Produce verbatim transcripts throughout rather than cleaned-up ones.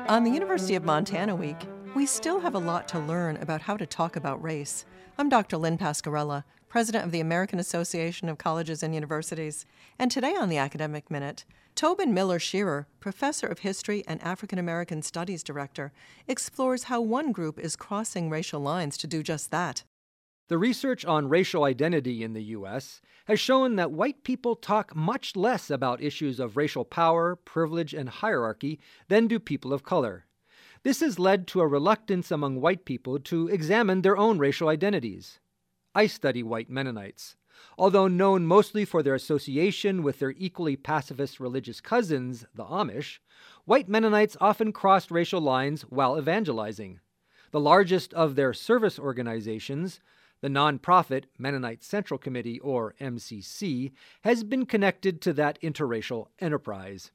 On the University of Montana Week, we still have a lot to learn about how to talk about race. I'm Doctor Lynn Pascarella, president of the American Association of Colleges and Universities. And today on the Academic Minute, Tobin Miller Shearer, professor of history and African American Studies director, explores how one group is crossing racial lines to do just that. The research on racial identity in the U S has shown that white people talk much less about issues of racial power, privilege, and hierarchy than do people of color. This has led to a reluctance among white people to examine their own racial identities. I study white Mennonites. Although known mostly for their association with their equally pacifist religious cousins, the Amish, white Mennonites often crossed racial lines while evangelizing. The largest of their service organizations, the nonprofit Mennonite Central Committee, or M C C, has been connected to that interracial enterprise.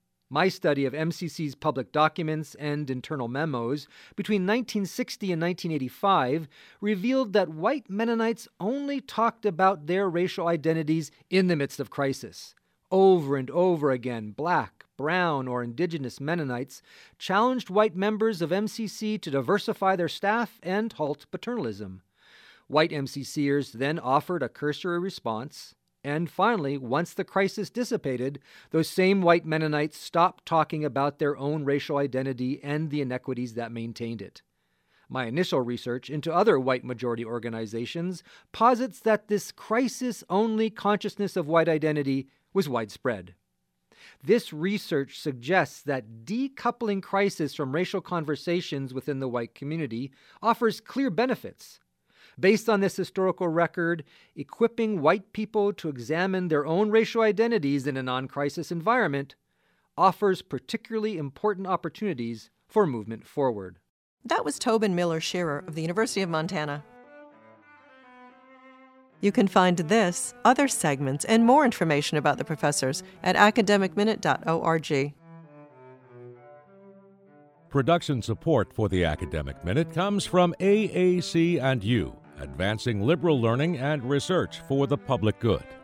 My study of M C C's public documents and internal memos between nineteen sixty and nineteen eighty-five revealed that white Mennonites only talked about their racial identities in the midst of crisis. Over and over again, black, brown, or indigenous Mennonites challenged white members of M C C to diversify their staff and halt paternalism. White MCCers then offered a cursory response, and finally, once the crisis dissipated, those same white Mennonites stopped talking about their own racial identity and the inequities that maintained it. My initial research into other white majority organizations posits that this crisis-only consciousness of white identity was widespread. This research suggests that decoupling crisis from racial conversations within the white community offers clear benefits. Based on this historical record, equipping white people to examine their own racial identities in a non-crisis environment offers particularly important opportunities for movement forward. That was Tobin Miller Shearer of the University of Montana. You can find this, other segments, and more information about the professors at academic minute dot org. Production support for the Academic Minute comes from A A C and U, advancing liberal learning and research for the public good.